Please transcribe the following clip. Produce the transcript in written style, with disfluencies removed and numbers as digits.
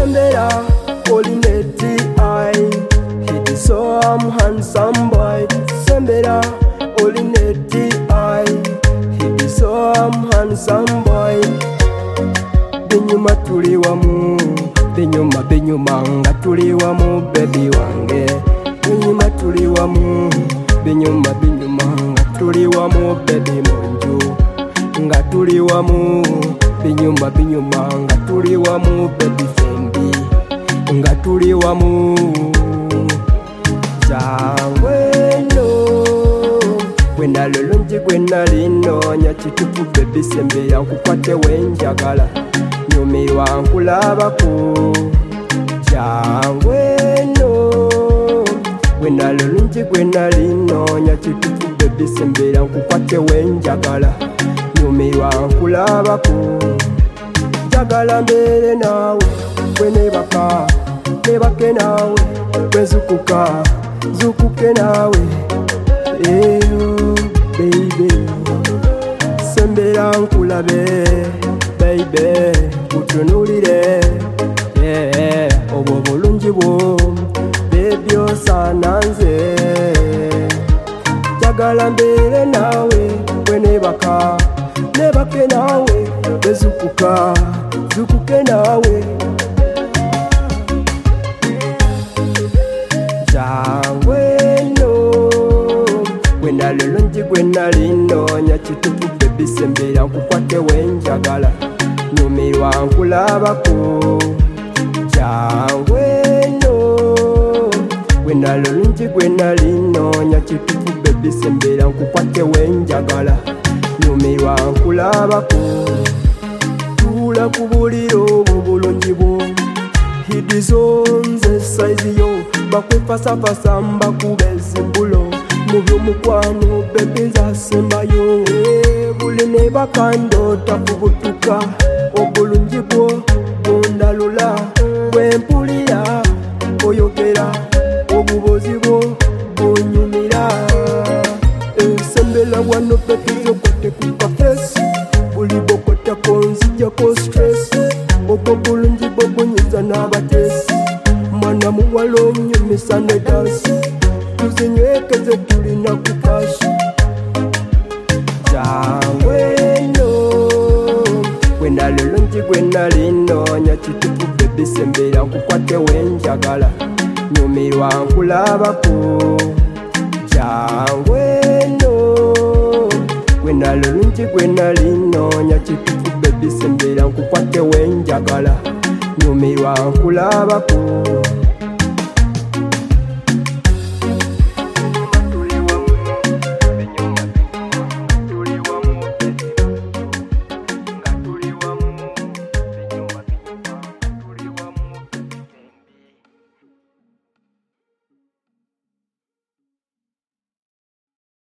Sembera, Olineti, he is so handsome boy. Sembera, Olineti, he is so handsome boy. Binyuma tuli wamu, binyuma nga tuli wamu baby wange. Binyuma tuli wamu, binyuma nga tuli wamu baby munju. Nga tuli wamu, binyuma nga tuli wamu baby fembi. Nga tuli wamu, jangweno gwena lulungi gwena linonya kitufu baby sembera nkukwate wenjagala nyumirwa nkulabako. Jangweno gwena lulungi gwena linonya kitufu baby sembera nkukwate wenjagala nyumirwa nkulabako. Njagala mbere nawe bwenebaka nebake nawe bwezukuka zukuke nawe eyo baby. Sembera nkulabe baby kutunulire obwo bulungi bwo baby osananze. Njagala mbere nawe bwenebaka nebake nawe bwezukuka zukuke nawe. Jangweno gwena lulungi gwena linonya kitufu baby sembera nkukwate wenjagala nyumirwa nkulabako. Jangweno gwena lulungi gwena linonya kitufu baby sembera nkukwate wenjagala nyumirwa nkulabako. Tula ku buliro obulungi bwo hidizonze saizi yo bakwefasafasa mbakube ezimbulo mu by'omukwano bebe nzasembayo. Buli ne bakandota kubutuka obulungi bwo bundalula bwempulira oyogera obubozi bwo bunyumira. Ensembera wano pepizo kote kukafesi buli bokotako nzijjako stress. Obwo bulungi bwo bunyiza n'abatesi mwana muwala onyumisa ne dansi tuzinywekeze tulina kukashi. Jangweno gwena lulungi gwena linonya kitufu baby sembera nkukwate wenjagala nyumirwa nkulabako. Jangweno gwena lulungi gwena linonya kitufu baby sembera nkukwate wenjagala nyumirwa nkulabako.